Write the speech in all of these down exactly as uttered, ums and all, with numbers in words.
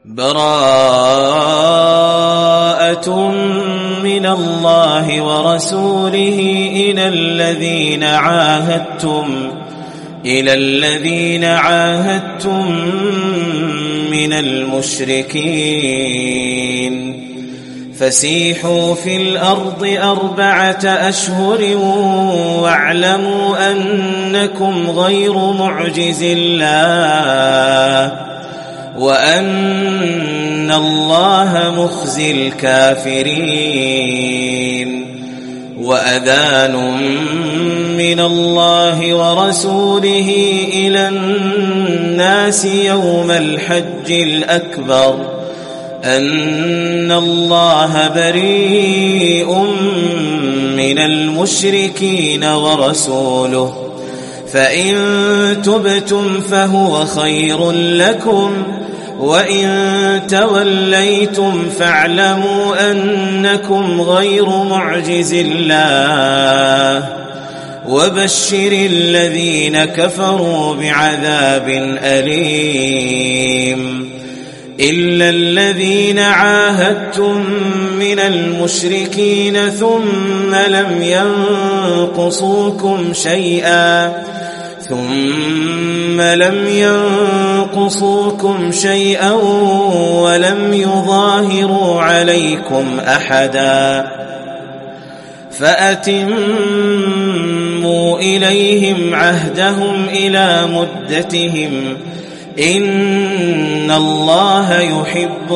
براءة من الله ورسوله إلى الذين عاهدتم إلى الذين عاهدتم من المشركين فسيحوا في الأرض أربعة أشهر واعلموا أنكم غير معجز الله وأن الله مخزي الكافرين وأذان من الله ورسوله إلى الناس يوم الحج الأكبر أن الله بريء من المشركين ورسوله فإن تبتم فهو خير لكم وإن توليتم فاعلموا أنكم غير معجز الله وبشر الذين كفروا بعذاب أليم إلا الذين عاهدتم من المشركين ثم لم ينقصوكم شيئا ثم لم ينقصوكم شيئا ولم يظاهروا عليكم أحدا فأتموا إليهم عهدهم إلى مدتهم إن الله يحب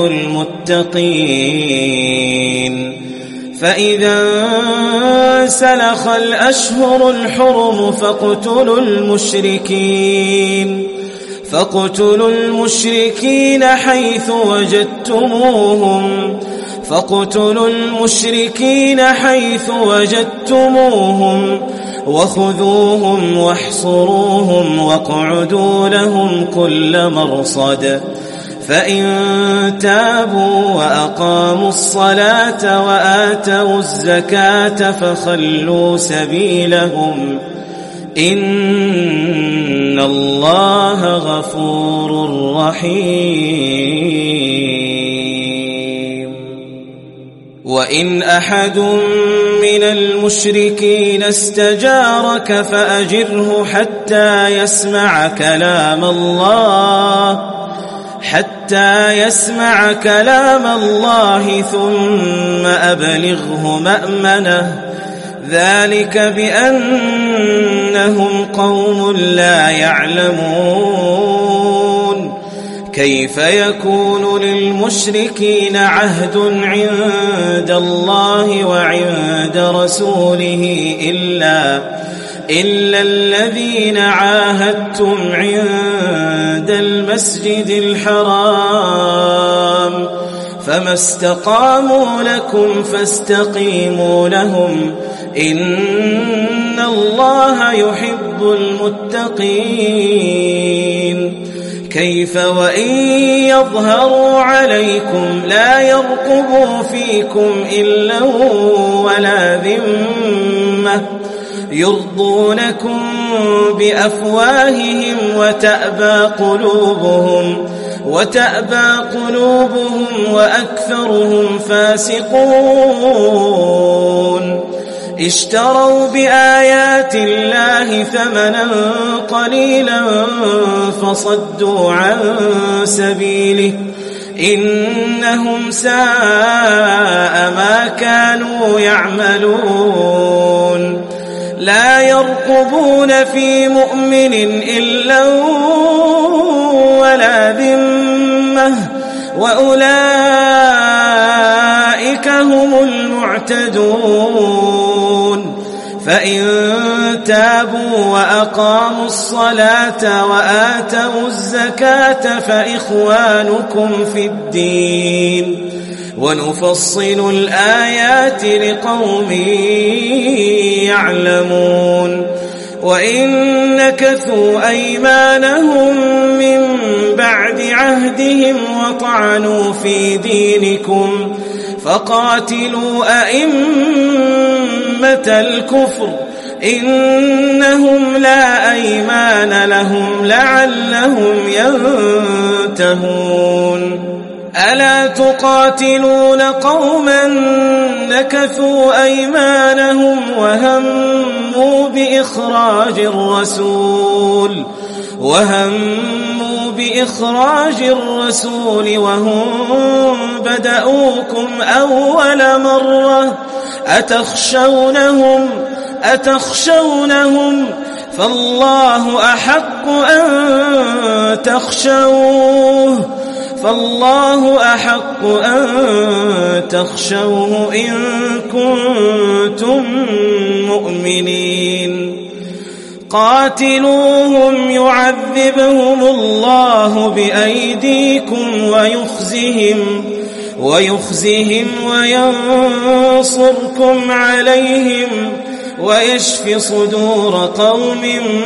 المتقين فإذا سلخ الأشهر الحرم فاقتلوا المشركين فاقتلوا المشركين حيث وجدتموهم فاقتلوا المشركين حيث وجدتموهم وخذوهم واحصروهم واقعدوا لهم كل مرصد فإن تابوا وأقاموا الصلاة وآتوا الزكاة فخلوا سبيلهم إن الله غفور رحيم وإن أحد من المشركين استجارك فأجره حتى يسمع كلام الله حتى يسمع كلام الله ثم أبلغه مأمنه ذلك بأنهم قوم لا يعلمون كيف يكون للمشركين عهد عند الله وعند رسوله إلا إلا الذين عاهدتم عند المسجد الحرام فما استقاموا لكم فاستقيموا لهم إن الله يحب المتقين كيف وإن يظهروا عليكم لا يرقبوا فيكم إلا ولا ذمة يرضونكم بأفواههم وتأبى قلوبهم وتأبى قلوبهم وأكثرهم فاسقون اشتروا بآيات الله ثمنا قليلا فصدوا عن سبيله إنهم ساء ما كانوا يعملون لا يرقبون في مؤمن إلا ولا ذمة وأولئك هم المعتدون فإن تابوا وأقاموا الصلاة وآتوا الزكاة فإخوانكم في الدين ونفصل الآيات لقوم يعلمون وإن نكثوا أيمانهم من بعد عهدهم وطعنوا في دينكم فقاتلوا أئمة الكفر إنهم لا أيمان لهم لعلهم ينتهون ألا تقاتلون قوما نكثوا أيمانهم وهموا بإخراج الرسول وهموا بإخراج الرسول وهم بدأوكم أول مرة أتخشونهم أتخشونهم فالله أحق أن تخشوه فالله أحق أن تخشوه إن كنتم مؤمنين قاتلوهم يعذبهم الله بأيديكم ويخزهم ويخزهم وينصركم عليهم ويشف صدور قوم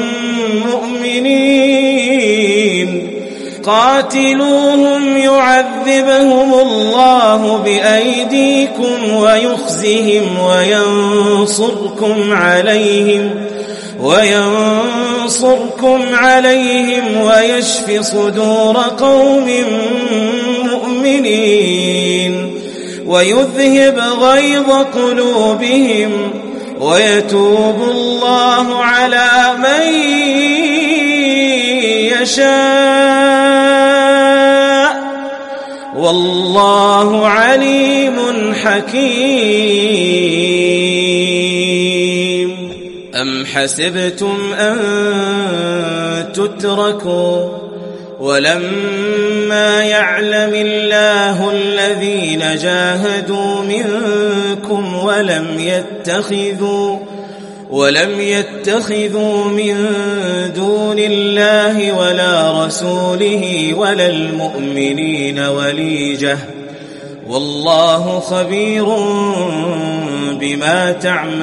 مؤمنين قاتلوهم يعذبهم الله بأيديكم ويخزهم وينصركم عليهم وينصركم عليهم ويشف صدور قوم مؤمنين ويذهب غيظ قلوبهم ويتوب الله على من يشاء والله عليم حكيم. أم حسبتم أن تتركوا ولما يعلم الله الذين جاهدوا منكم ولم يتخذوا ولم يتخذوا من دون الله ولا رسوله ولا المؤمنين وليجة والله خبير بما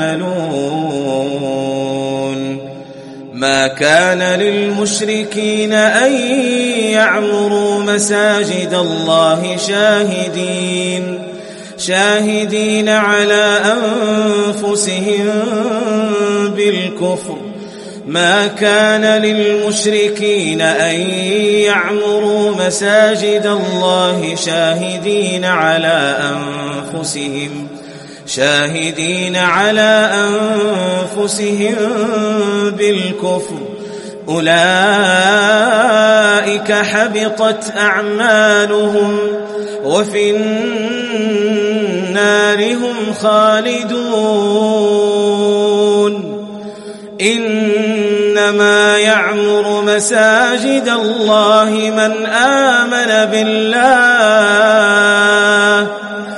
تعملون. ما كان للمشركين أن يعمروا مساجد الله شاهدين شاهدين على أنفسهم بالكفر ما كان للمشركين أن يعمروا مساجد الله شاهدين على أنفسهم شاهدين على أنفسهم بالكفر أولئك حبطت أعمالهم وفي النار هم خالدون. إنما يعمر مساجد الله من آمن بالله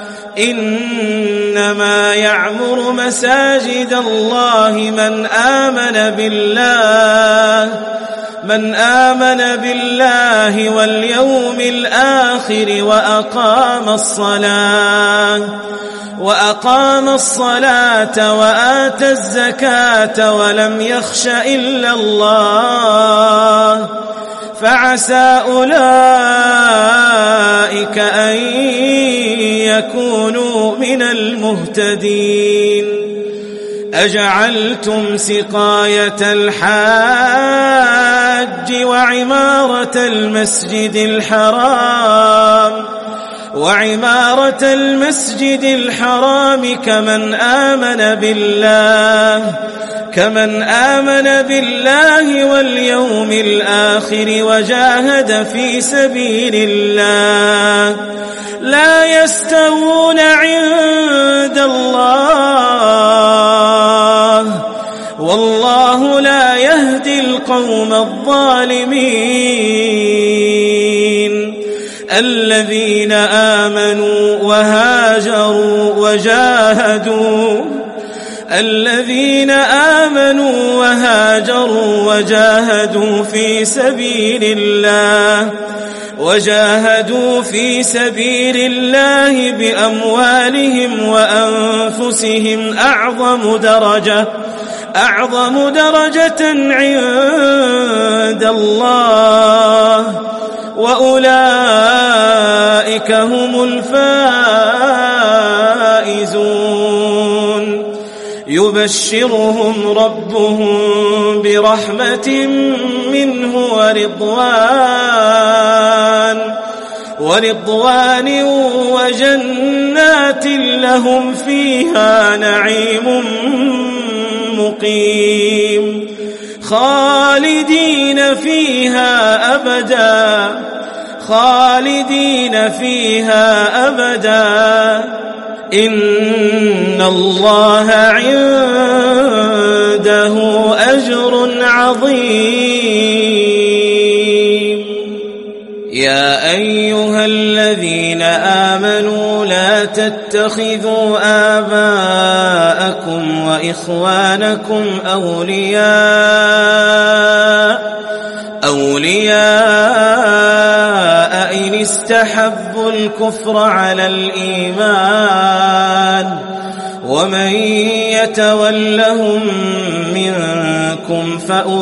إنما يعمر مساجد الله من آمن بالله من آمن بالله واليوم الآخر وأقام الصلاة وأقام الصلاة وآتى الزكاة ولم يخش إلا الله فعسى أولئك أن يكونوا من المهتدين. أجعلتم سقاية الحاج وعمارة المسجد الحرام وعمارة المسجد الحرام كمن آمن بالله كمن آمن بالله واليوم الآخر وجاهد في سبيل الله لا يستوون عند الله والله لا يهدي القوم الظالمين. الذين آمنوا وهاجروا وجاهدوا الذين آمنوا وهاجروا وجاهدوا في سبيل الله وجاهدوا في سبيل الله بأموالهم وأنفسهم أعظم درجة أعظم درجة عند الله وأولئك هم الفائزون. يبشرهم ربهم برحمة منه ورضوان ورضوان وجنات لهم فيها نعيم مقيم خالدين فيها أبدا خالدين فيها أبدا إن الله عنده أجر عظيم. يا أيها الذين آمنوا لا تتخذوا آباءكم وإخوانكم أولياء أولياء إن استحبوا الكفر على الإيمان ومن يتولهم منكم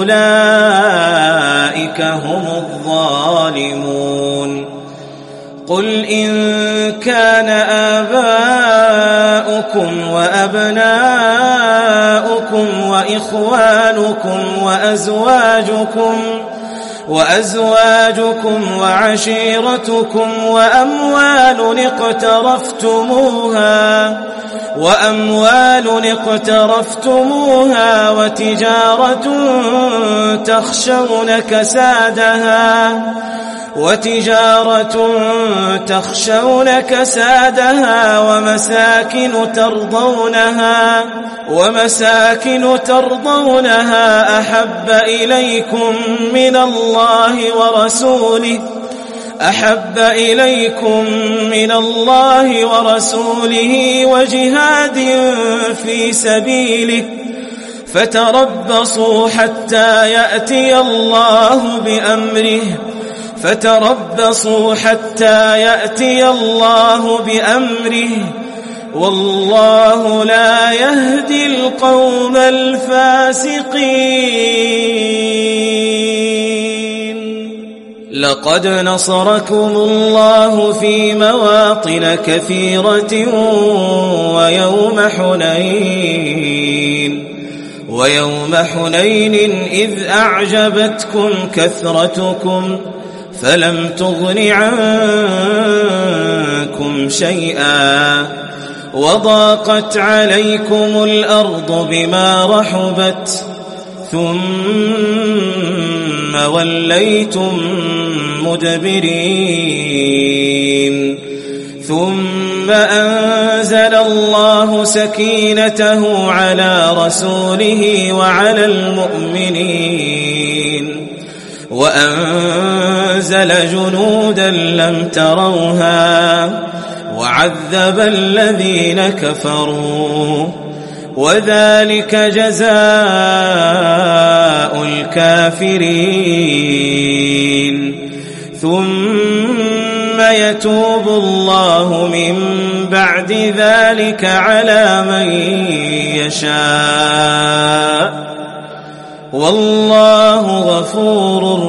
فأولئك هم الظالمون. قل إن كان آباؤكم وأبناؤكم وإخوانكم وأزواجكم وأزواجكم وعشيرتكم وأموال اقترفتموها وأموال اقترفتموها وتجارة تخشون كسادها وتجارة تخشون كسادها ومساكن ترضونها ومساكن ترضونها أحب إليكم من الله ورسوله أحب إليكم من الله ورسوله وجهاد في سبيله فتربصوا حتى يأتي الله بأمره فتربصوا حتى يأتي الله بأمره والله لا يهدي القوم الفاسقين. لقد نصركم الله في مواطن كثيرة ويوم حنين ويوم حنين إذ أعجبتكم كثرتكم فلم تغن عنكم شيئا وضاقت عليكم الأرض بما رحبت ثم وليتم مدبرين ثم أنزل الله سكينته على رسوله وعلى المؤمنين وأنزل جنودا لم تروها وعذب الذين كفروا وذلك جزاء الكافرين. ثم يتوب الله من بعد ذلك على من يشاء والله غفور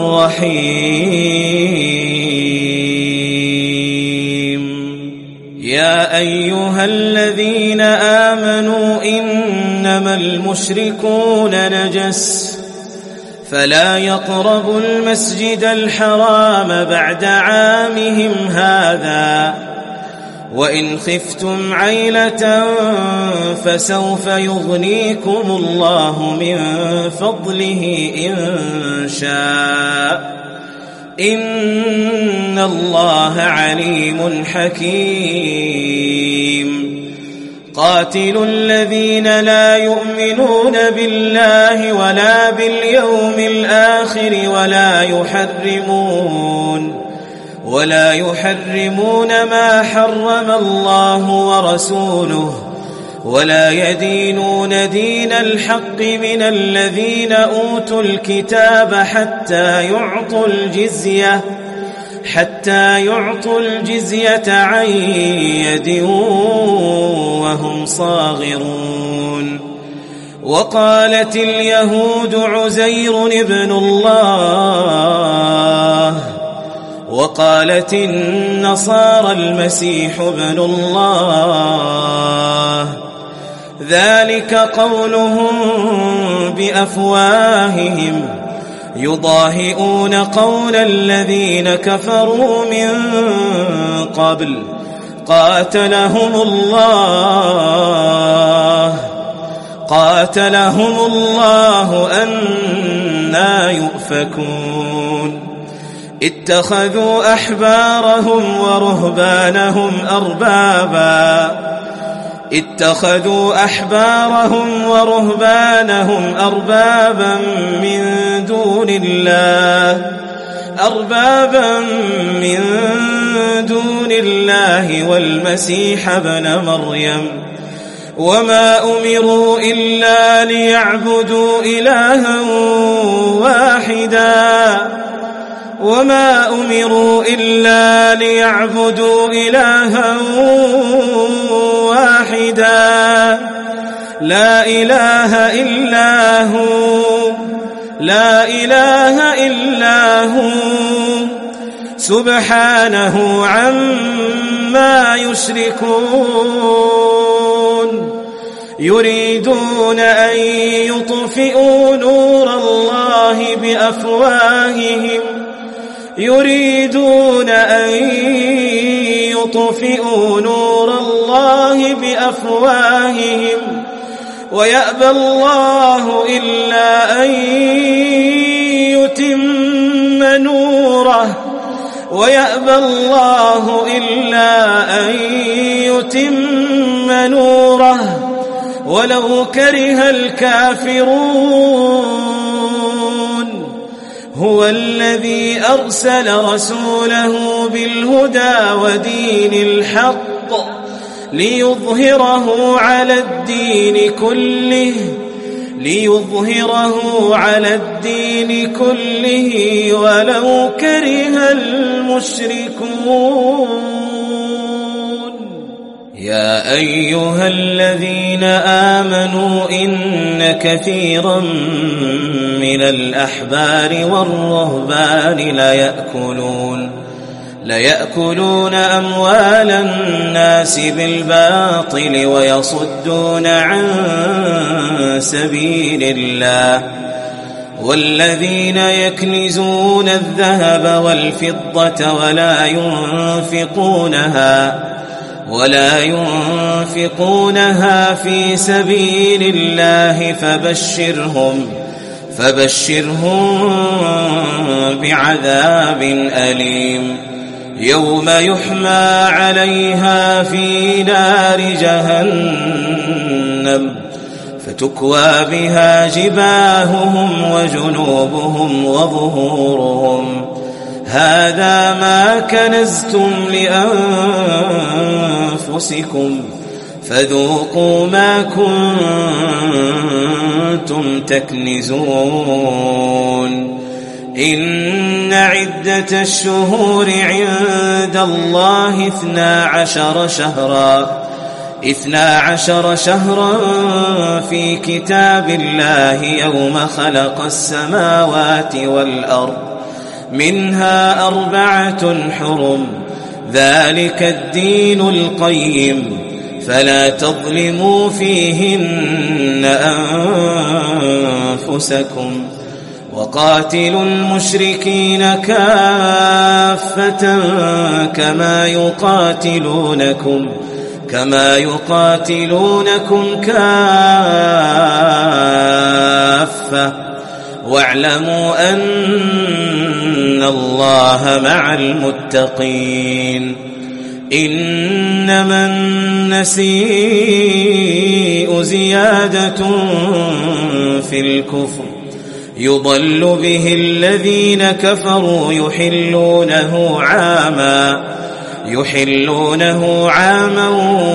رحيم. يا أيها الذين آمنوا إنما المشركون نجس فلا يقربوا المسجد الحرام بعد عامهم هذا وإن خفتم عيلة فسوف يغنيكم الله من فضله إن شاء إن الله عليم حكيم. قاتلوا الذين لا يؤمنون بالله ولا باليوم الآخر ولا يحرمون ولا يحرمون ما حرم الله ورسوله ولا يدينون دين الحق من الذين أوتوا الكتاب حتى يعطوا الجزية حتى يعطوا الجزية عن يد وهم صاغرون. وقالت اليهود عزير ابن الله وقالت النصارى المسيح ابن الله ذلك قولهم بأفواههم يضاهئون قول الذين كفروا من قبل قاتلهم الله قاتلهم الله أنى يؤفكون اتخذوا أحبارهم ورهبانهم أربابا اتخذوا أحبارهم ورهبانهم أربابا من دون الله أربابا من دون الله والمسيح ابن مريم وما أمروا إلا ليعبدوا إلها واحدا وما أمروا إلا ليعبدوا إلها واحدا لا إله إلا هو لا إله إلا هو سبحانه عما يشركون يريدون أن يطفئوا نور الله بأفواههم يريدون أن يطفئوا نور الله بأفواههم ويأبى الله إلا أن يتم نوره ويأبى الله إلا أن يتم نوره ولو كره الكافرون هو الذي أرسل رسوله بالهدى ودين الحق ليظهره على الدين كله ليظهره على الدين كله ولو كره المشركون يا أيها الذين آمنوا إن كثيرا من الأحبار والرهبان ليأكلون ليأكلون أموال الناس بالباطل ويصدون عن سبيل الله والذين يكنزون الذهب والفضة ولا ينفقونها ولا ينفقونها في سبيل الله فبشرهم فبشرهم بعذاب أليم يوم يحمى عليها في نار جهنم فتكوى بها جباههم وجنوبهم وظهورهم هذا ما كنزتم لأنفسكم فذوقوا ما كنتم تكنزون إن عدة الشهور عند الله اثنا عشر شهرا اثنا عشر شهرا في كتاب الله يوم خلق السماوات والأرض منها أربعة حرم ذلك الدين القيم فلا تظلموا فيهن أنفسكم وقاتلوا المشركين كافة كما يقاتلونكم كما يقاتلونكم كافة واعلموا أن الله مع المتقين إنما النسيء زيادة في الكفر يضل به الذين كفروا يحلونه عاما يحلونه عاما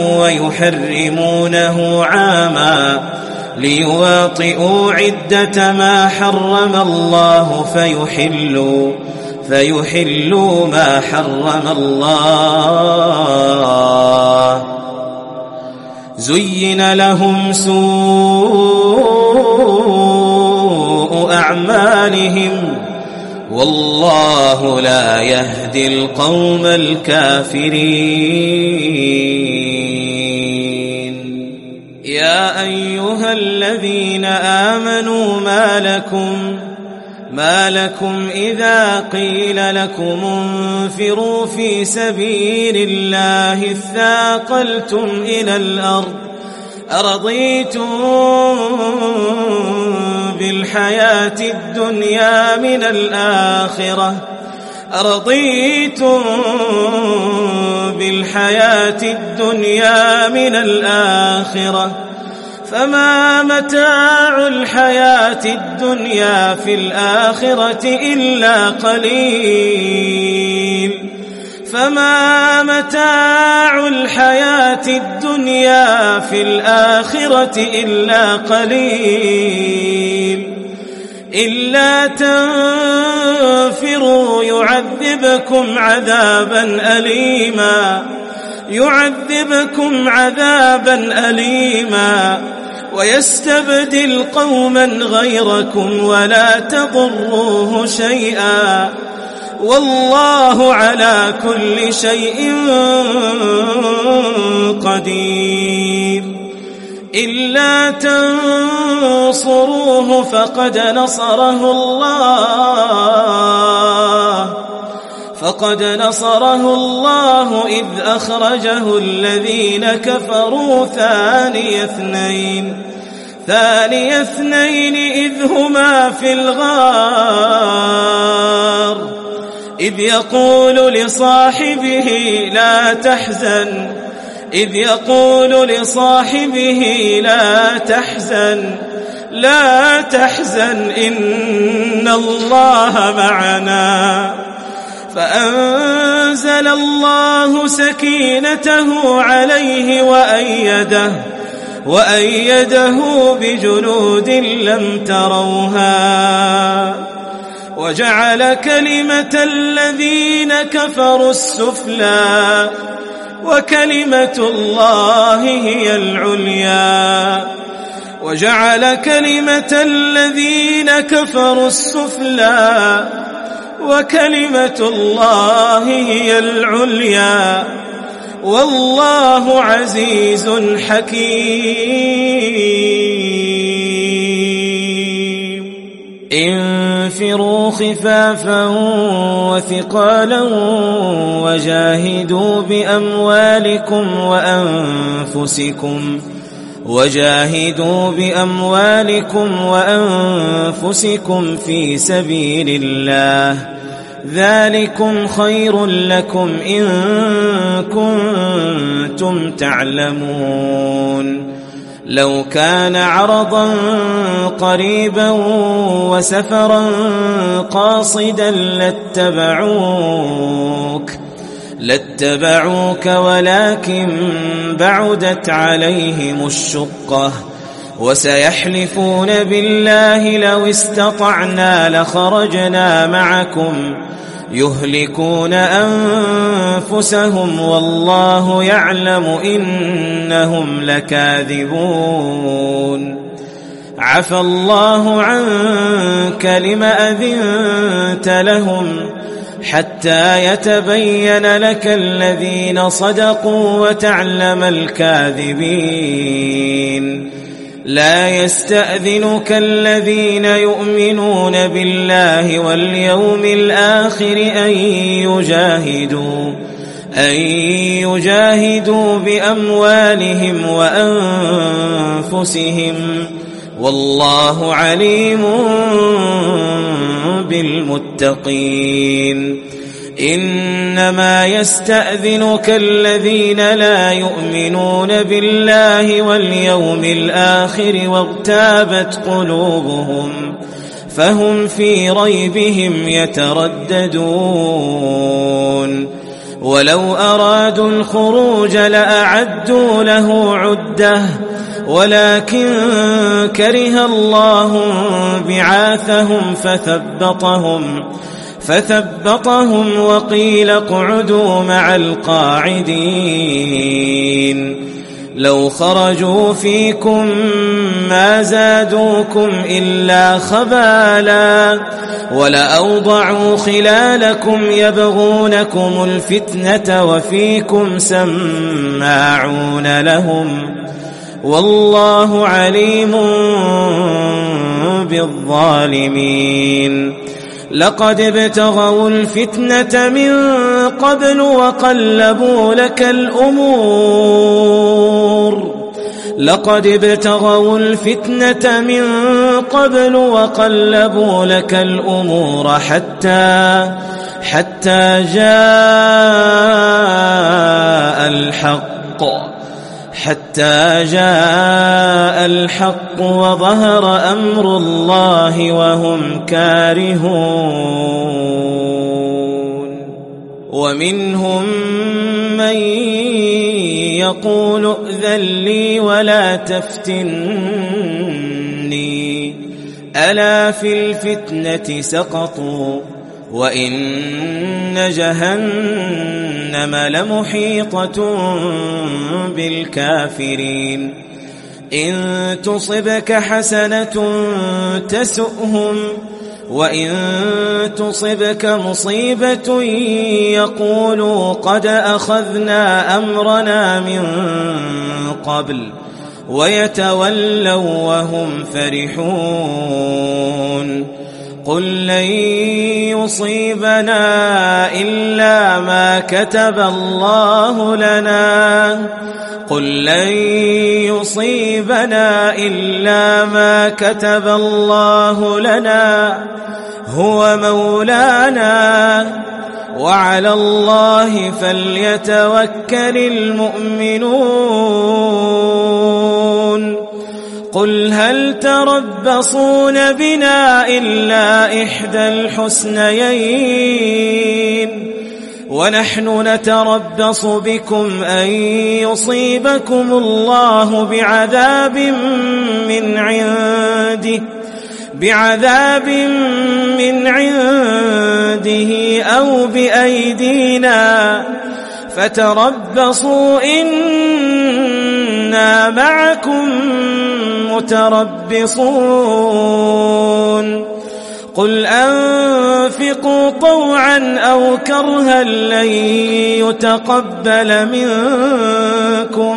ويحرمونه عاما ليواطئوا عدة ما حرم الله فيحلوا فيحلوا ما حرم الله زين لهم سوء أعمالهم والله لا يهدي القوم الكافرين يا أيها الذين آمنوا ما لكم ما لكم إذا قيل لكم انفروا في سبيل الله اثاقلتم إلى الأرض أرضيتم بالحياة الدنيا من الآخرة أرضيتم بالحياة الدنيا من الآخرة فما متاع الحياة الدنيا في الآخرة إلا قليل فما متاع الحياة الدنيا في الآخرة إلا قليل إلا تنفروا يعذبكم عذابا أليما يعذبكم عذابا أليما ويستبدل قوما غيركم ولا تضروه شيئا والله على كل شيء قدير إلا تنصروه فقد نصره الله فقد نصره الله إذ أخرجه الذين كفروا ثاني اثنين ثاني اثنين إذ هما في الغار إذ يقول لصاحبه لا تحزن إذ يقول لصاحبه لا تحزن لا تحزن إن الله معنا فأنزل الله سكينته عليه وأيده وأيده بجنود لم تروها وجعل كلمة الذين كفروا السفلى وكلمة الله هي العليا وجعل كلمة الذين كفروا السفلى وكلمة الله هي العليا والله عزيز حكيم انفروا خفافا وثقالا وجاهدوا بأموالكم وأنفسكم وجاهدوا بأموالكم وأنفسكم في سبيل الله ذلكم خير لكم إن كنتم تعلمون لو كان عرضا قريبا وسفرا قاصدا لاتبعوك لاتبعوك ولكن بعدت عليهم الشقة وسيحلفون بالله لو استطعنا لخرجنا معكم يهلكون أنفسهم والله يعلم إنهم لكاذبون عفى الله عنك لم أذنت لهم حتى يتبين لك الذين صدقوا وتعلم الكاذبين لا يستأذنك الذين يؤمنون بالله واليوم الآخر أن يجاهدوا أن يجاهدوا بأموالهم وأنفسهم والله عليم بالمتقين إنما يستأذنك الذين لا يؤمنون بالله واليوم الآخر وارتابت قلوبهم فهم في ريبهم يترددون ولو أرادوا الخروج لأعدوا له عدة ولكن كره الله بعاثهم فثبطهم فثبطهم وقيل اقعدوا مع القاعدين لو خرجوا فيكم ما زادوكم إلا خبالا ولأوضعوا خلالكم يبغونكم الفتنة وفيكم سماعون لهم والله عليم بالظالمين لقد ابتغوا الفتنة من قبل وقلبوا لك الأمور لقد ابتغوا الفتنة من قبل وقلبوا لك الأمور حتى حتى جاء الحق حتى جاء الحق وظهر أمر الله وهم كارهون. ومنهم من يقول ائذن لي ولا تفتني ألا في الفتنة سقطوا وإن جهنم لمحيطة بالكافرين. إن تصبك حسنة تسؤهم وإن تصبك مصيبة يقولوا قد أخذنا أمرنا من قبل ويتولوا وهم فرحون. قل لن يصيبنا إلا ما كتب الله لنا قل لن يصيبنا إلا ما كتب الله لنا هو مولانا وعلى الله فليتوكل المؤمنون. قل هل تربصون بنا إلا إحدى الحسنيين ونحن نتربص بكم أن يصيبكم الله بعذاب من عنده بعذاب من عنده أو بأيدينا فتربصوا إنا معكم متربصون. قل أنفقوا طوعا أو كرها لن يتقبل منكم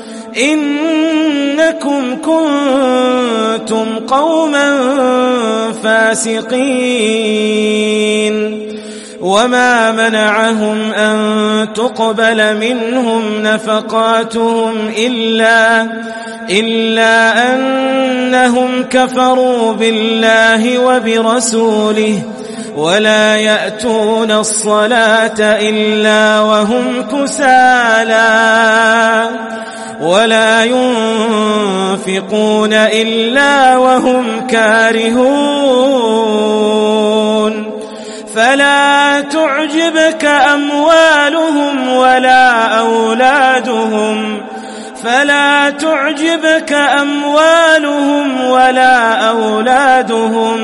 إنكم كنتم قوما فاسقين. وما منعهم أن تقبل منهم نفقاتهم إلا إلا أنهم كفروا بالله وبرسوله ولا يأتون الصلاة إلا وهم كسالى ولا ينفقون إلا وهم كارهون. فلا تعجبك أموالهم ولا أولادهم فلا تعجبك أموالهم ولا أولادهم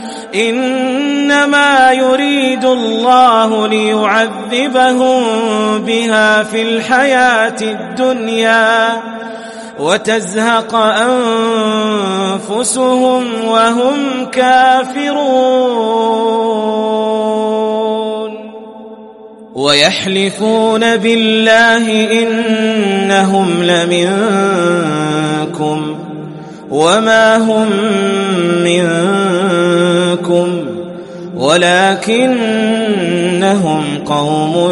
إنما يريد الله ليعذبهم بها في الحياة الدنيا وتزهق أنفسهم وهم كافرون. ويحلفون بالله إنهم لمنكم وما هم منكم ولكنهم قوم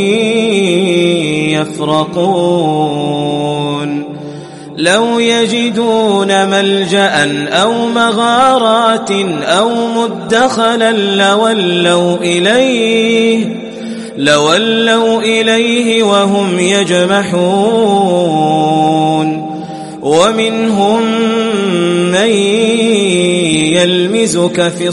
يفرقون. لو يجدون ملجأ أو مغارات أو مدخلا لولوا إليه لولوا إليه وهم يجمحون. ومنهم من يلمزك في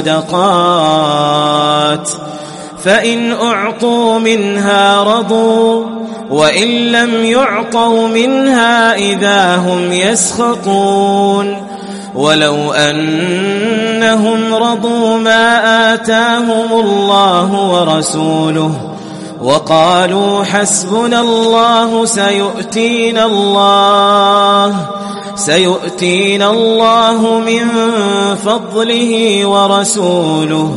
الصدقات فإن أعطوا منها رضوا وإن لم يعطوا منها إذا هم يسخطون. ولو أنهم رضوا ما آتاهم الله ورسوله وقالوا حسبنا الله سيؤتينا الله سيؤتينا الله من فضله ورسوله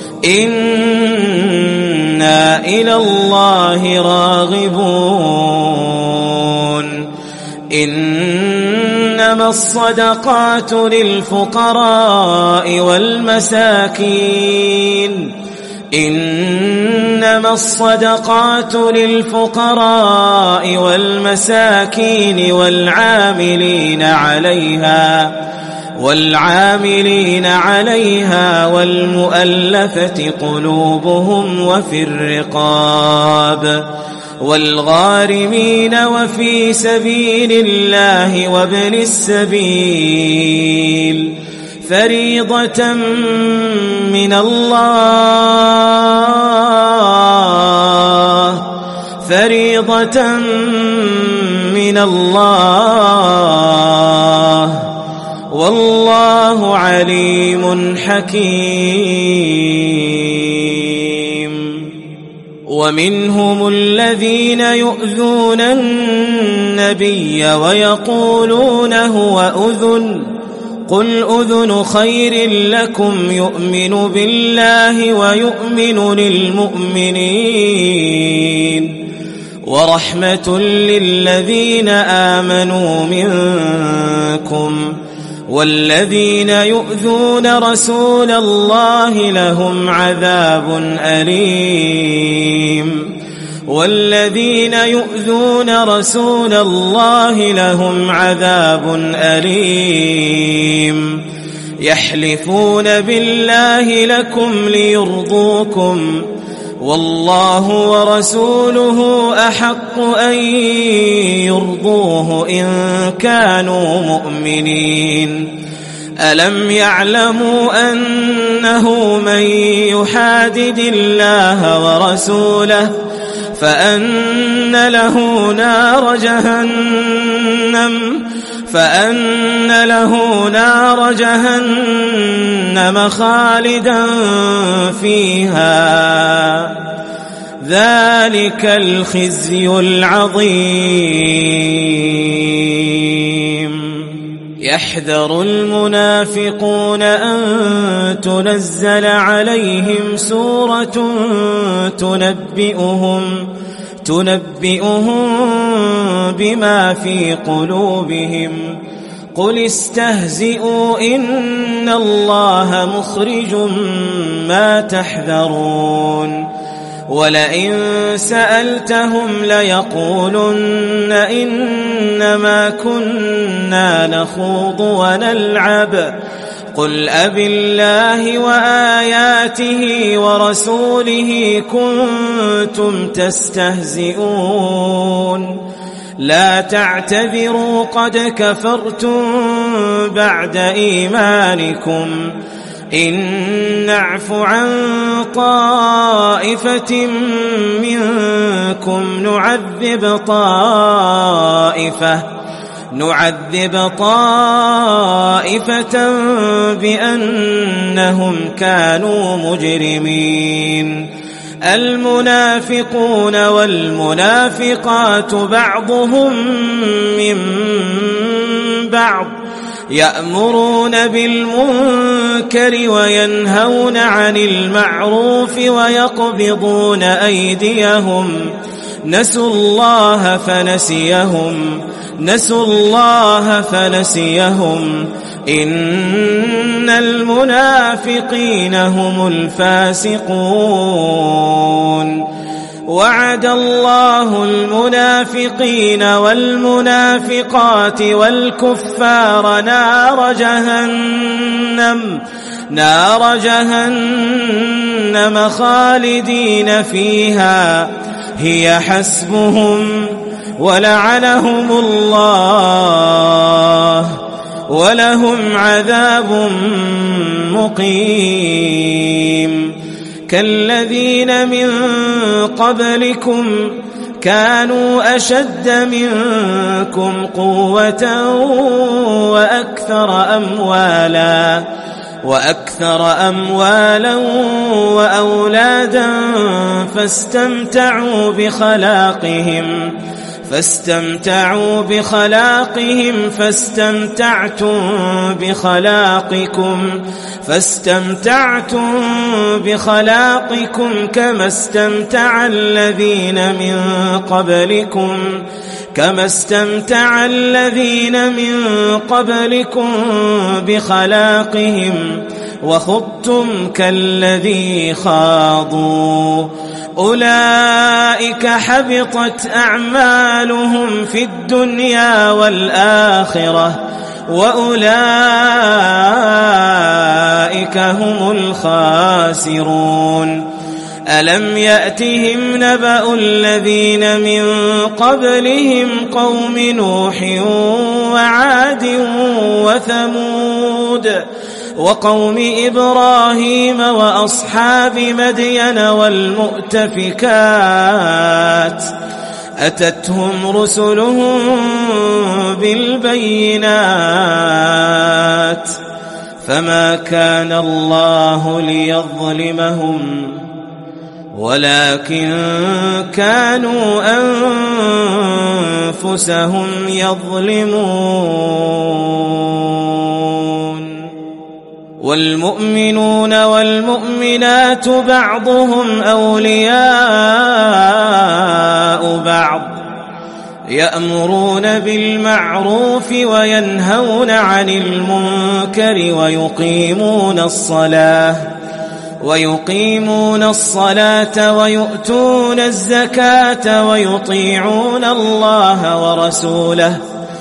إنا إلى الله راغبون. إنما إنما الصدقات للفقراء والمساكين إنما الصدقات للفقراء والمساكين والعاملين عليها والعاملين عليها والمؤلفة قلوبهم وفي الرقاب والغارمين وفي سبيل الله وابن السبيل فريضة من الله فريضة من الله والله عليم حكيم. ومنهم الذين يؤذون النبي ويقولون هو أذن قل أذن خير لكم يؤمن بالله ويؤمن للمؤمنين ورحمة للذين آمنوا منكم والذين يؤذون رسول الله لهم عذاب أليم والذين يؤذون رسول الله لهم عذاب أليم يحلفون بالله لكم ليرضوكم والله ورسوله أحق أن يرضوه إن كانوا مؤمنين. ألم يعلموا أنه من يحادد الله ورسوله فأن له نار جهنم فأن له نار جهنم خالدا فيها ذلك الخزي العظيم. يحذر المنافقون أن تنزل عليهم سورة تنبئهم تنبئهم بما في قلوبهم قل استهزئوا إن الله مخرج ما تحذرون ولئن سألتهم ليقولن إنما كنا نخوض ونلعب قل أبالله وآياته ورسوله كنتم تستهزئون لا تعتذروا قد كفرتم بعد إيمانكم إن نعف عن طائفة منكم نعذب طائفة نعذب طائفة بأنهم كانوا مجرمين. المنافقون والمنافقات بعضهم من بعض يأمرون بالمنكر وينهون عن المعروف ويقبضون أيديهم نسوا الله فنسيهم نسوا الله فنسيهم إن المنافقين هم الفاسقون. وعد الله المنافقين والمنافقات والكفار نار جهنم نار جهنم خالدين فيها هي حسبهم ولعنهم الله ولهم عذاب مقيم. كالذين من قبلكم كانوا أشد منكم قوة وأكثر أموالا وأكثر أموالا وأولادا فاستمتعوا بخلاقهم فاستمتعوا بخلاقهم فاستمتعتم بخلاقكم فاستمتعتم بخلاقكم كما استمتع الذين من قبلكم كما استمتع الذين من قبلكم بخلاقهم وخضتم كالذي خاضوا أولئك حبطت أعمالهم في الدنيا والآخرة وأولئك هم الخاسرون ألم يأتهم نبأ الذين من قبلهم قوم نوح وعاد وثمود وقوم إبراهيم وأصحاب مدين والمؤتفكات أتتهم رسلهم بالبينات فما كان الله ليظلمهم ولكن كانوا أنفسهم يظلمون والمؤمنون والمؤمنات بعضهم أولياء بعض يأمرون بالمعروف وينهون عن المنكر ويقيمون الصلاة ويقيمون الصلاة ويؤتون الزكاة ويطيعون الله ورسوله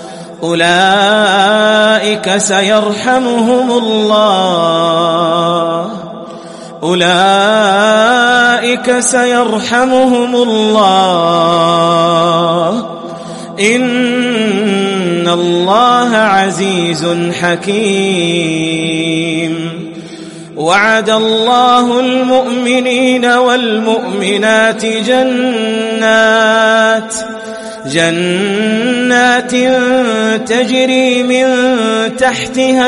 أولئك سيرحمهم الله أولئك سيرحمهم الله إن الله عزيز حكيم وعد الله المؤمنين والمؤمنات جنات جنات تجري من تحتها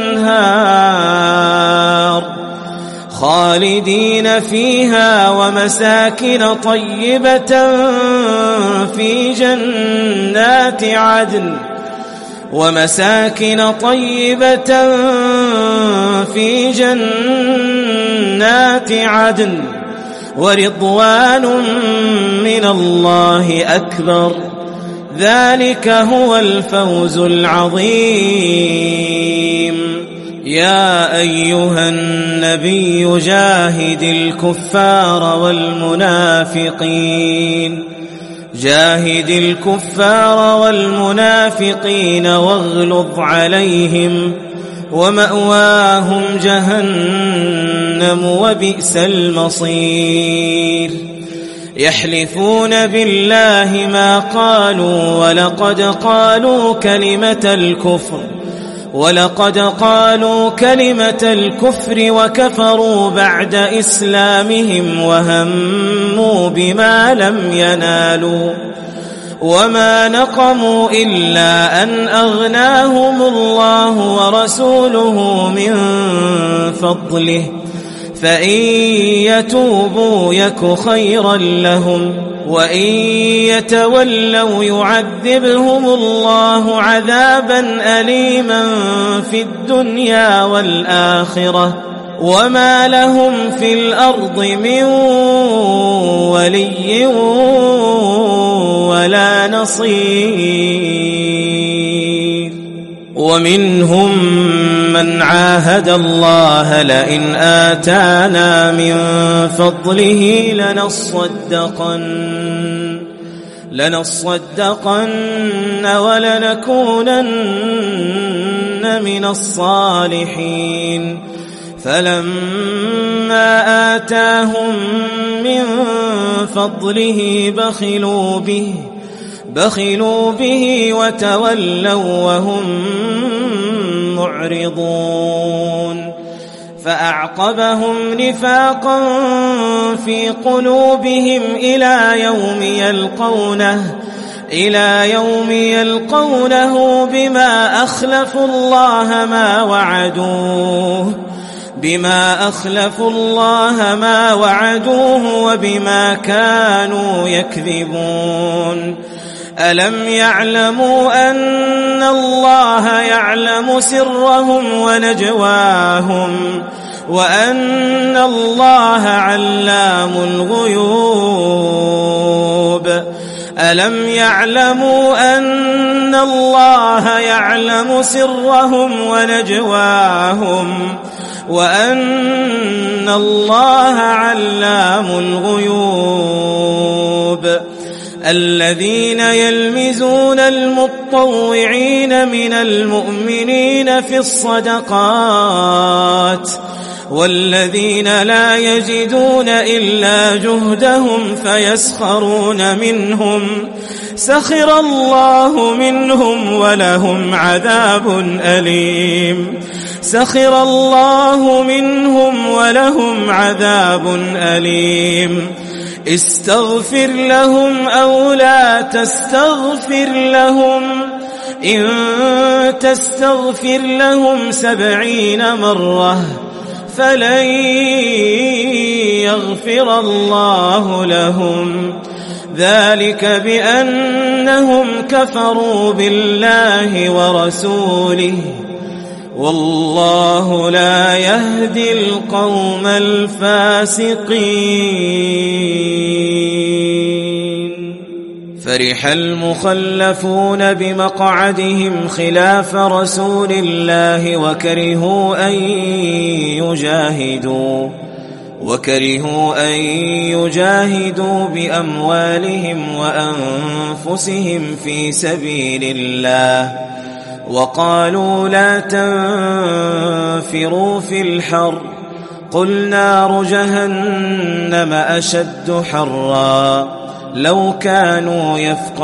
الأنهار خالدين فيها ومساكن طيبة في جنات عدن ومساكن طيبة في جنات عدن ورضوان من الله أكبر ذلك هو الفوز العظيم يا أيها النبي جاهد الكفار والمنافقين جاهد الكفار والمنافقين واغلظ عليهم ومأواهم جهنم وبئس المصير يحلفون بالله ما قالوا ولقد قالوا كلمة الكفر ولقد قالوا كلمة الكفر وكفروا بعد إسلامهم وهموا بما لم ينالوا وما نقموا إلا أن أغناهم الله ورسوله من فضله فإن يتوبوا يك خيرا لهم وإن يتولوا يعذبهم الله عذابا أليما في الدنيا والآخرة وما لهم في الأرض من ولي ولا نصير ومنهم من عاهد الله لئن آتانا من فضله لنصدقن لنصدقن ولنكونن من الصالحين فلما آتاهم من فضله بخلوا به بخلوا به وتولوا وهم معرضون فأعقبهم نفاقا في قلوبهم إلى يوم يلقونه إلى يوم يلقونه بما أخلفوا الله ما وعدوه بما أخلفوا الله ما وعدوه وبما كانوا يكذبون ألم يعلموا أن الله يعلم سرهم ونجواهم وأن الله علام الغيوب ألم يعلموا أن الله يعلم سرهم ونجواهم وأن الله علام الغيوب الذين يلمزون المطوعين من المؤمنين في الصدقات والذين لا يجدون إلا جهدهم فيسخرون منهم سخر الله منهم ولهم عذاب أليم سخر الله منهم ولهم عذاب أليم استغفر لهم أو لا تستغفر لهم إن تستغفر لهم سبعين مرة فلن يغفر الله لهم ذلك بأنهم كفروا بالله ورسوله والله لا يهدي القوم الفاسقين فرح المخلفون بمقعدهم خلاف رسول الله وكرهوا أن يجاهدوا وكرهوا أن يجاهدوا بأموالهم وأنفسهم في سبيل الله وقالوا لا تنفروا في الحر قل نار جهنم أشد حرا لو كانوا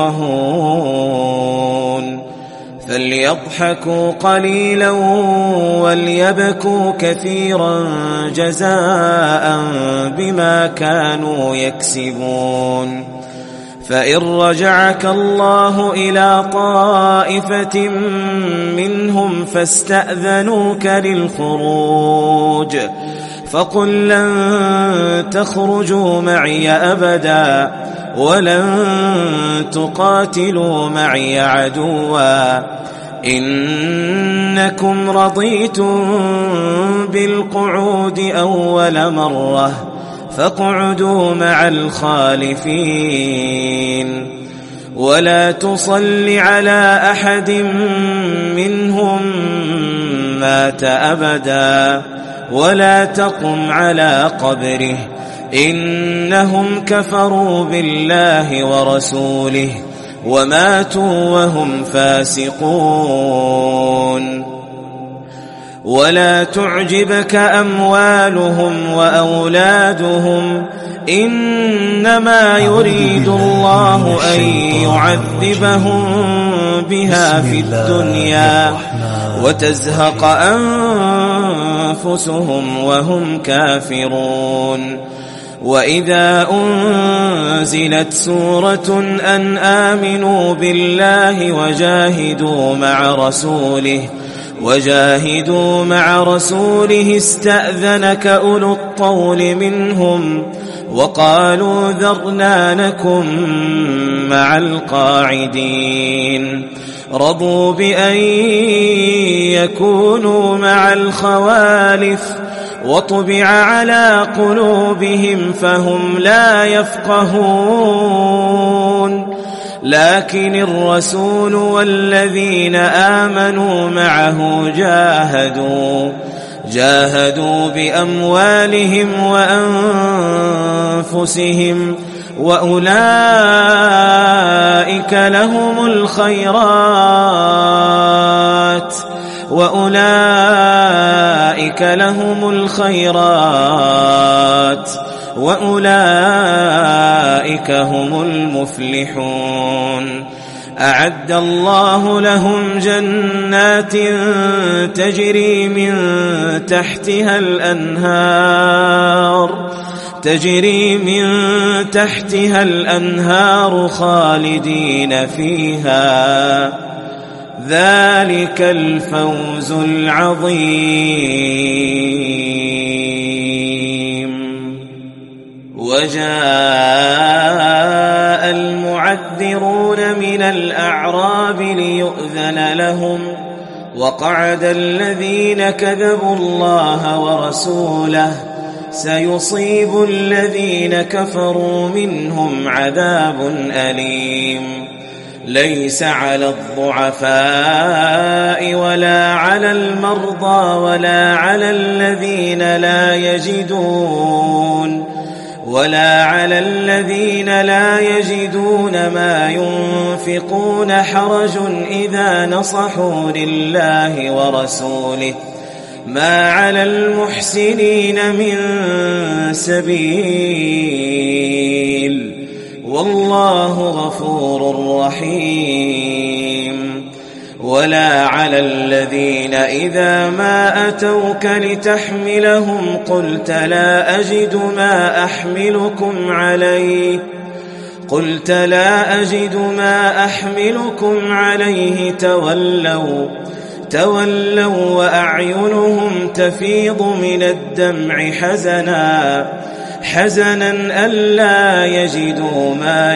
يفقهون فليضحكوا قليلا وليبكوا كثيرا جزاء بما كانوا يكسبون فإن رجعك الله إلى طائفة منهم فاستأذنوك للخروج فقل لن تخرجوا معي أبدا ولن تقاتلوا معي عدوا إنكم رضيتم بالقعود أول مرة فاقعدوا مع الخالفين ولا تصل على أحد منهم مات أبدا ولا تقم على قبره إنهم كفروا بالله ورسوله وماتوا وهم فاسقون ولا تعجبك أموالهم وأولادهم إنما يريد الله أن يعذبهم بها في الدنيا وتزهق أنفسهم وهم كافرون وإذا أنزلت سورة أن آمنوا بالله وجاهدوا مع رسوله وجاهدوا مع رسوله استأذنك أولو الطول منهم وقالوا ذرنا نكن مع القاعدين رضوا بأن يكونوا مع الخوالف وطبع على قلوبهم فهم لا يفقهون لكن الرسول والذين آمنوا معه جاهدوا جاهدوا بأموالهم وأنفسهم وأولئك لهم الخيرات وأولئك لهم الخيرات وأولئك هم المفلحون أعد الله لهم جنات تجري من تحتها الأنهار تجري من تحتها الأنهار خالدين فيها ذلك الفوز العظيم. وجاء المعذرون من الأعراب ليؤذن لهم وقعد الذين كذبوا الله ورسوله سيصيب الذين كفروا منهم عذاب أليم ليس على الضعفاء ولا على المرضى ولا على الذين لا يجدون ولا على الذين لا يجدون ما ينفقون حرج إذا نصحوا لله ورسوله ما على المحسنين من سبيل والله غفور رحيم ولا على الذين إذا ما أتوك لتحملهم قلت لا أجد ما أحملكم عليه قلت لا أجد ما أحملكم عليه تولوا تولوا وأعينهم تفيض من الدمع حزنا حزنا ألا يجدوا ما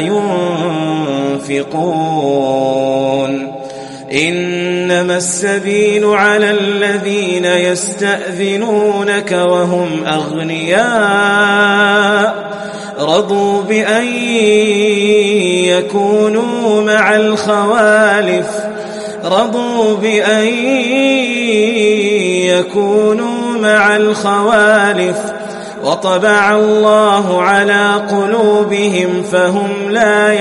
ينفقون إنما السبيل على الذين يستأذنونك وهم أغنياء رضوا بأن يكونوا مع الخوالف رضوا بأن يكونوا مع الخوالف وطبع الله على قلوبهم فهم لا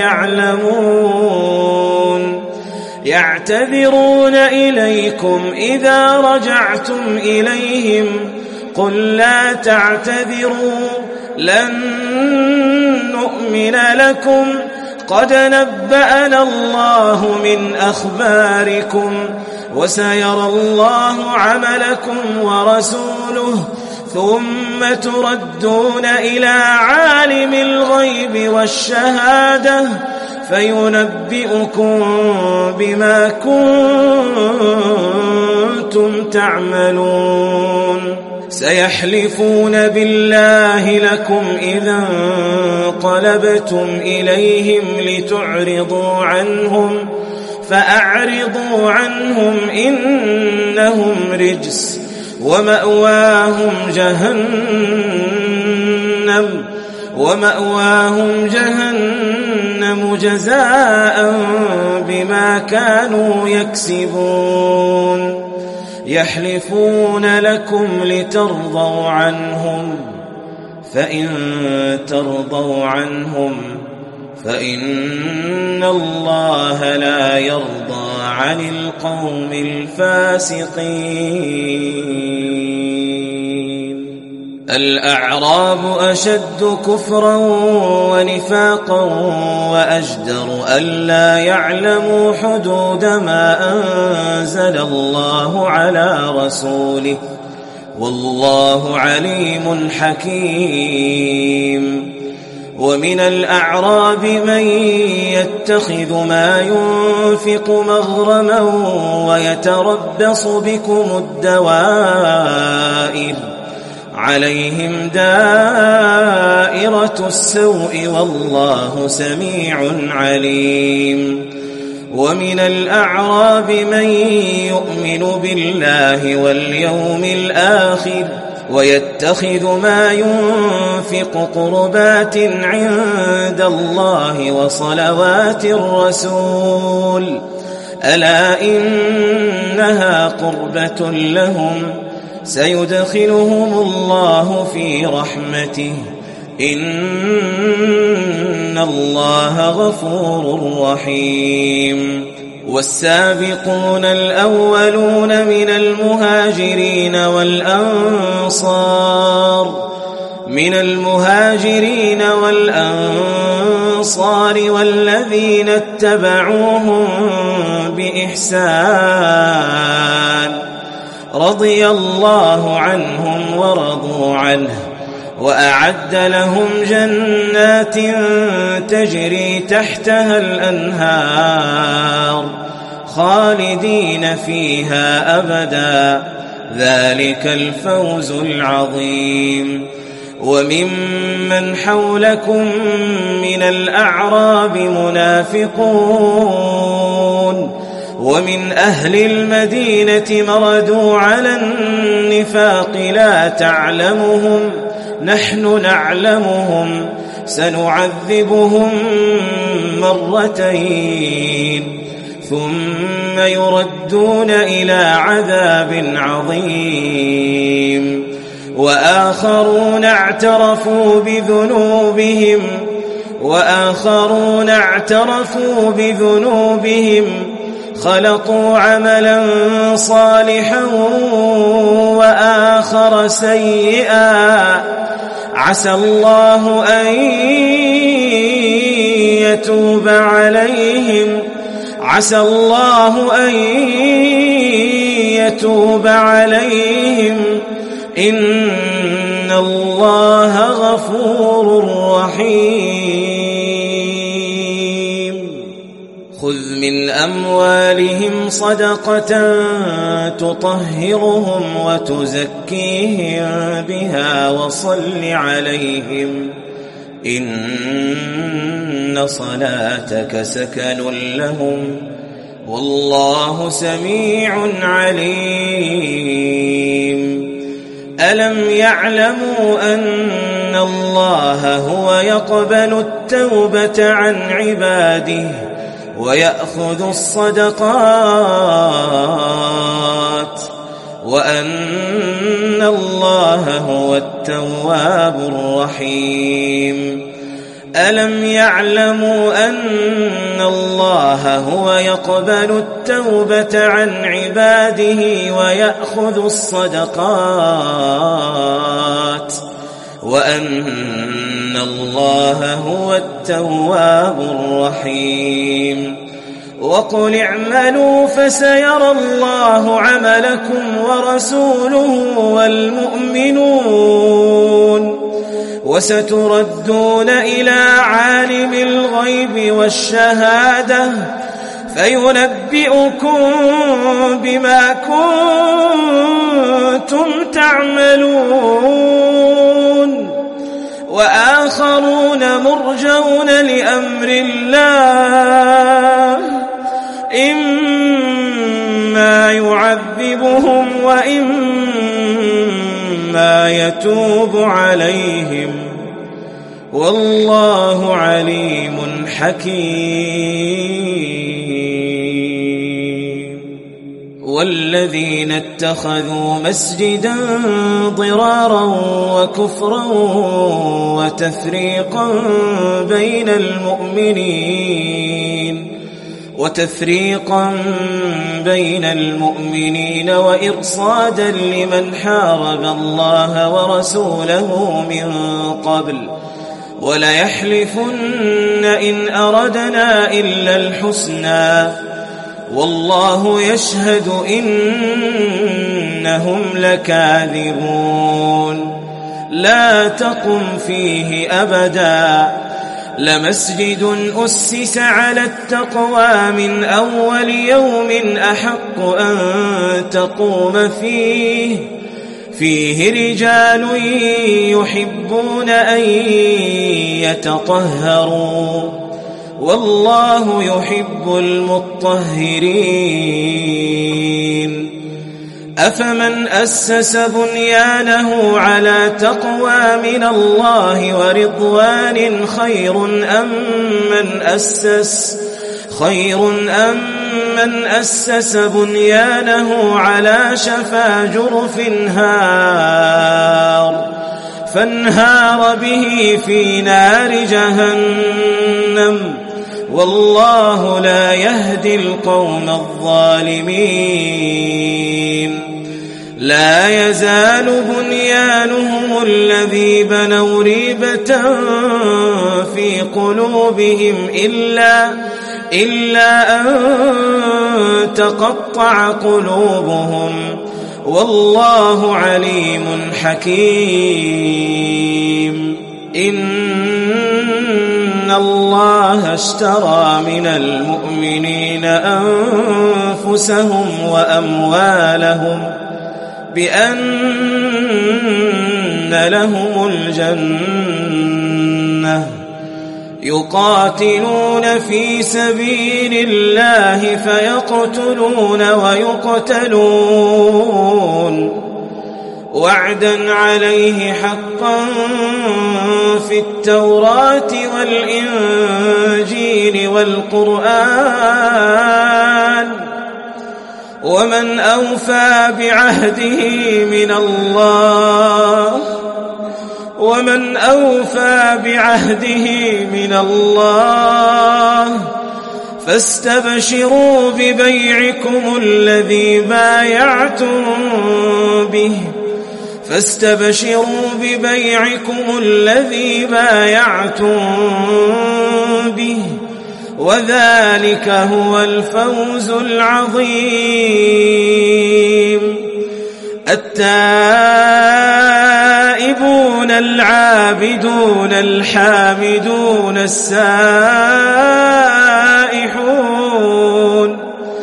يعلمون يعتذرون إليكم إذا رجعتم إليهم قل لا تعتذروا لن نؤمن لكم قد نبأنا الله من أخباركم وسيرى الله عملكم ورسوله ثم تردون إلى عالم الغيب والشهادة فينبئكم بما كنتم تعملون سيحلفون بالله لكم إذا انقلبتم إليهم لتعرضوا عنهم فأعرضوا عنهم إنهم رجس ومأواهم جهنم ومأواهم جهنم جزاء بما كانوا يكسبون يحلفون لكم لترضوا عنهم فإن ترضوا عنهم فإن الله لا يرضى عن القوم الفاسقين الأعراب أشد كفرا ونفاقا وأجدر ألا يعلموا حدود ما أنزل الله على رسوله والله عليم حكيم ومن الأعراب من يتخذ ما ينفق مغرما ويتربص بكم الدوائر عليهم دائرة السوء والله سميع عليم ومن الأعراب من يؤمن بالله واليوم الآخر ويتخذ ما ينفق قربات عند الله وصلوات الرسول ألا إنها قربة لهم سيدخلهم الله في رحمته إن الله غفور رحيم والسابقون الأولون من المهاجرين والأنصار من المهاجرين والأنصار والذين اتبعوهم بإحسان رضي الله عنهم ورضوا عنه وأعد لهم جنات تجري تحتها الأنهار خالدين فيها أبدا ذلك الفوز العظيم وممن حولكم من الأعراب منافقون ومن أهل المدينة مردوا على النفاق لا تعلمهم نحن نعلمهم سنعذبهم مرتين ثم يردون إلى عذاب عظيم وآخرون اعترفوا بذنوبهم وآخرون اعترفوا بذنوبهم خلطوا عملا صالحا وآخر سيئا عسى الله أن يتوب عليهم عسى الله أن يتوب عليهم إن الله غفور رحيم خذ من أموالهم صدقة تطهرهم وتزكيهم بها وصل عليهم إن صلاتك سكن لهم والله سميع عليم ألم يعلموا أن الله هو يقبل التوبة عن عباده ويأخذ الصدقات وأن الله هو التواب الرحيم ألم يعلموا أن الله هو يقبل التوبة عن عباده ويأخذ الصدقات وأن الله هو التواب الرحيم وقل اعملوا فسيرى الله عملكم ورسوله والمؤمنون وستردون إلى عالم الغيب والشهادة فينبئكم بما كنتم تعملون وآخرون مرجون لأمر الله إما يعذبهم وإما يتوب عليهم والله عليم حكيم والذين اتخذوا مسجدا ضرارا وكفرا وتفريقا بين المؤمنين وتفريقا بين المؤمنين وإرصادا لمن حارب الله ورسوله من قبل وليحلفن إن أردنا إلا الحسنى والله يشهد إنهم لكاذبون لا تقم فيه أبدا لمسجد أسس على التقوى من أول يوم أحق أن تقوم فيه فيه رجال يحبون أن يتطهروا والله يحب المطهرين أفمن أسس بنيانه على تقوى من الله ورضوان خير أم من أسس خير أم من أسس بنيانه على شفا جرف هار فانهار به في نار جهنم والله لا يهدي القوم الظالمين لا يزال بنيانهم الذي بنوا ريبة في قلوبهم إلا, إلا أن تقطع قلوبهم والله عليم حكيم إن الله اشترى من المؤمنين أنفسهم وأموالهم بأن لهم الجنة يقاتلون في سبيل الله فيقتلون ويقتلون وعدا عليه حقا في التوراة والإنجيل والقرآن ومن أوفى بعهده من الله ومن أوفى بعهده من الله فاستبشروا ببيعكم الذي بايعتم به فاستبشروا ببيعكم الذي بايعتم به وذلك هو الفوز العظيم. التائبون العابدون الحامدون السائحون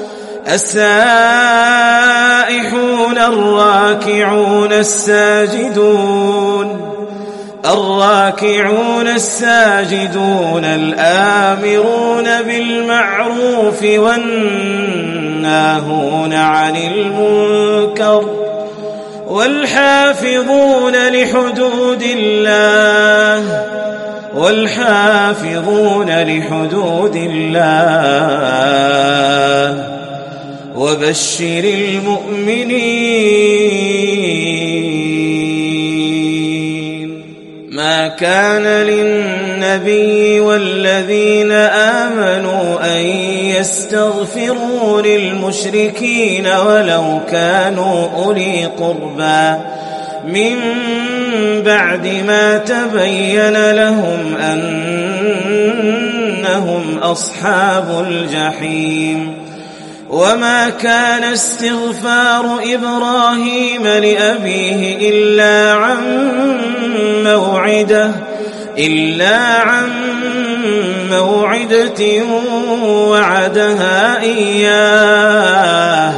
السائحون الراكعون الساجدون الراكعون الساجدون الآمرون بالمعروف والناهون عن المنكر والحافظون لحدود الله والحافظون لحدود الله وبشر المؤمنين. ما كان للنبي والذين آمنوا أن يستغفروا للمشركين ولو كانوا أولي قربى من بعد ما تبين لهم أنهم أصحاب الجحيم. وما كان استغفار إبراهيم لأبيه إلا عن موعدة إلا عن موعدة وعدها إياه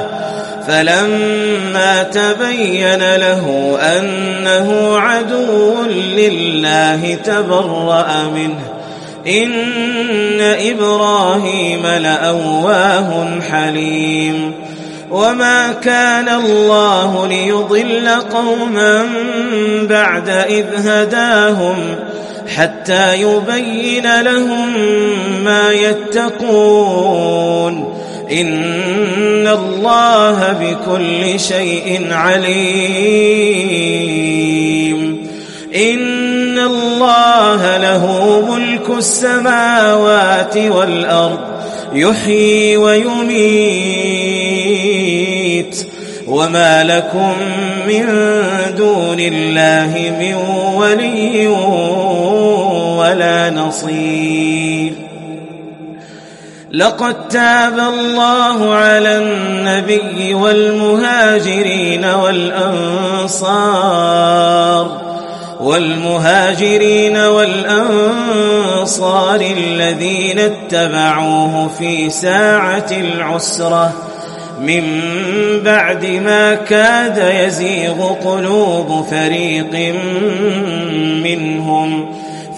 فلما تبين له أنه عدو لله تبرأ منه إن إبراهيم لأواه حليم. وما كان الله ليضل قوما بعد إذ هداهم حتى يبين لهم ما يتقون إن الله بكل شيء عليم. إن الله له ملك السماوات والأرض يحيي ويميت وما لكم من دون الله من ولي ولا نصير. لقد تاب الله على النبي والمهاجرين والأنصار والمهاجرين والأنصار الذين اتبعوه في ساعة العسرة من بعد ما كاد يزيغ قلوب فريق منهم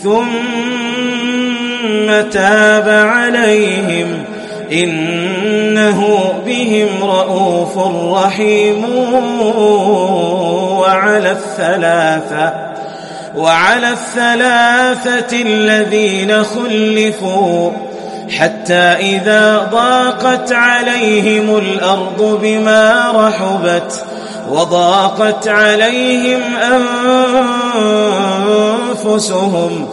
ثم تاب عليهم إنه بهم رءوف رحيم. وعلى الثلاثة وعلى الثلاثة الذين خلفوا حتى إذا ضاقت عليهم الأرض بما رحبت وضاقت عليهم أنفسهم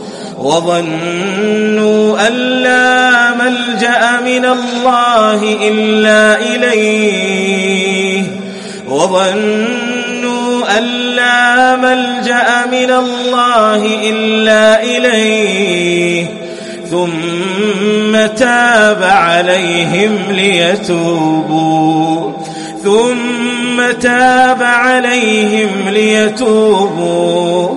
وظنوا أن لا ملجأ من الله إلا إليه وظنوا أن لا ملجأ من الله إلا إليه ثم تاب عليهم ليتوبوا ثم تاب عليهم ليتوبوا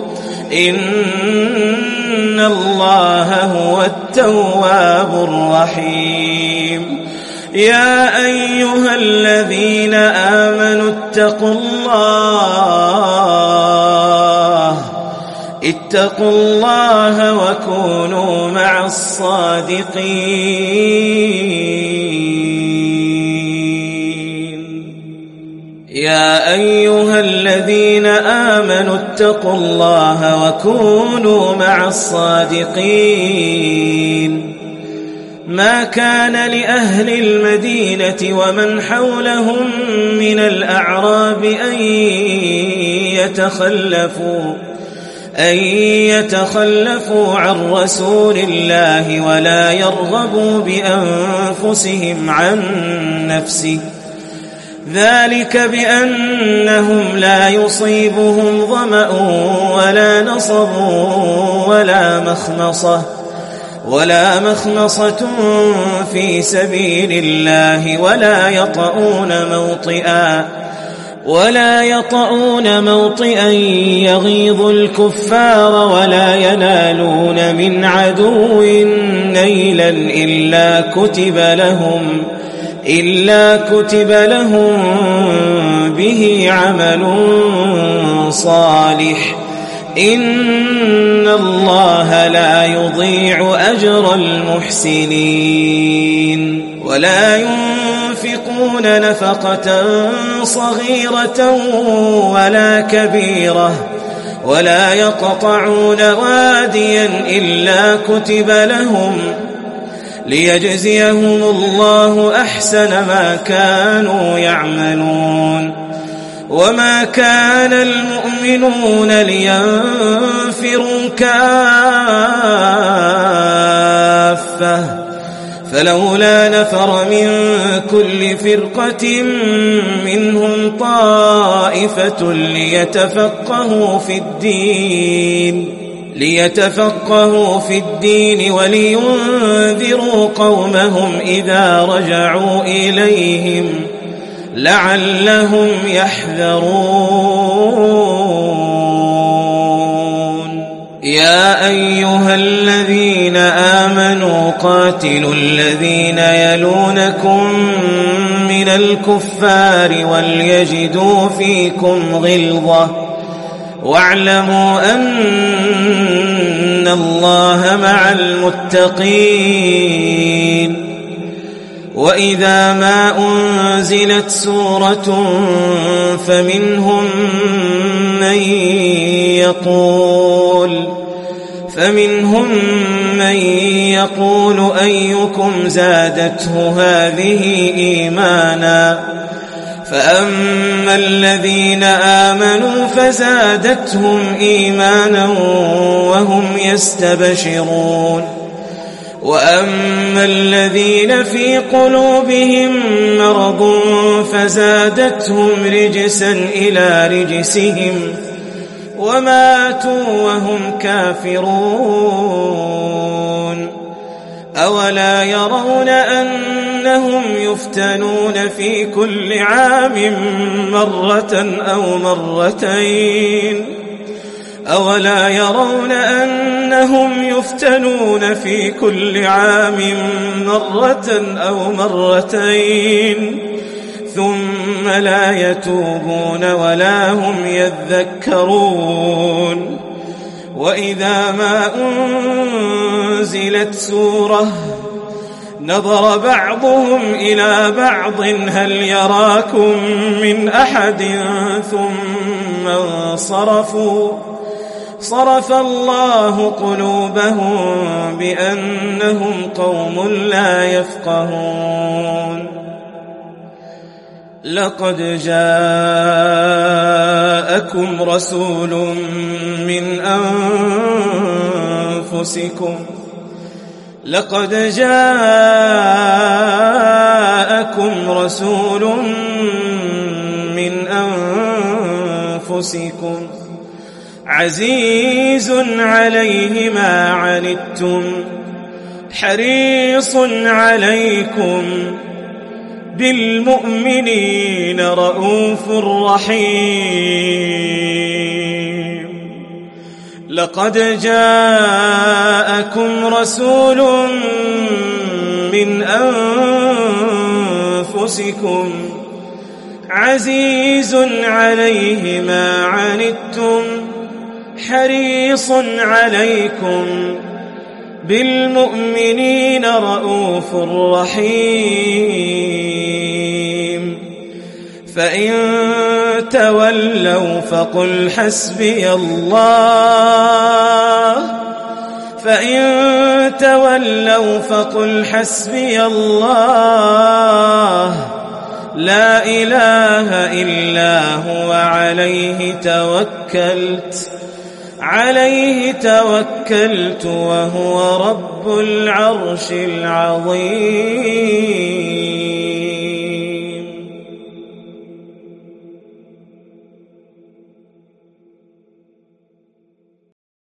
إن الله هو التواب الرحيم. يا أيها الذين آمنوا اتقوا الله اتقوا الله وكونوا مع الصادقين. يا أيها الذين آمنوا اتقوا الله وكونوا مع الصادقين. ما كان لأهل المدينة ومن حولهم من الأعراب أن يتخلفوا أن يتخلفوا عن رسول الله ولا يرغبوا بأنفسهم عن نفسه، ذلك بأنهم لا يصيبهم ظمأ ولا نصب ولا مخمصة ولا مخمصة في سبيل الله ولا يطؤون موطئا ولا يطؤون موطئا يغيظ الكفار ولا ينالون من عدو نيلا إلا كتب لهم إلا كتب لهم به عمل صالح، إن الله لا يضيع أجر المحسنين. ولا ينفقون نفقة صغيرة ولا كبيرة ولا يقطعون واديا إلا كتب لهم ليجزيهم الله أحسن ما كانوا يعملون. وما كان المؤمنون لينفروا كافة فلولا نفر من كل فرقة منهم طائفة ليتفقهوا في الدين ليتفقهوا في الدين ولينذروا قومهم إذا رجعوا إليهم لعلهم يحذرون. يا أيها الذين آمنوا قاتلوا الذين يلونكم من الكفار وليجدوا فيكم غلظة واعلموا أن الله مع المتقين. وإذا ما أنزلت سورة فمنهم من يقول فمنهم من يقول أيكم زادته هذه إيمانا فأما الذين آمنوا فزادتهم إيمانا وهم يستبشرون وأما الذين في قلوبهم مرض فزادتهم رجسا إلى رجسهم وماتوا وهم كافرون. أولا يرون أنهم يفتنون في كل عام مرة أو مرتين أولا يرون أنهم يفتنون في كل عام مرة أو مرتين ثم لا يتوبون ولا هم يذكرون. وإذا ما أنزلت سورة نظر بعضهم إلى بعض هل يراكم من أحد ثم انصرفوا صرف الله قلوبهم بأنهم قوم لا يفقهون. لقد جاءكم رسول من أنفسكم لقد جاءكم رسول من أنفسكم عزيز عليه ما عنتم حريص عليكم بالمؤمنين رؤوف رحيم. لقد جاءكم رسول من أنفسكم عزيز عليه ما عنتم حريص عليكم بالمؤمنين رءوف رحيم فإن تولوا فقل حسبي الله فإن تولوا فقل حسبي الله لا إله إلا هو عليه توكلت عليه توكلت وهو رب العرش العظيم.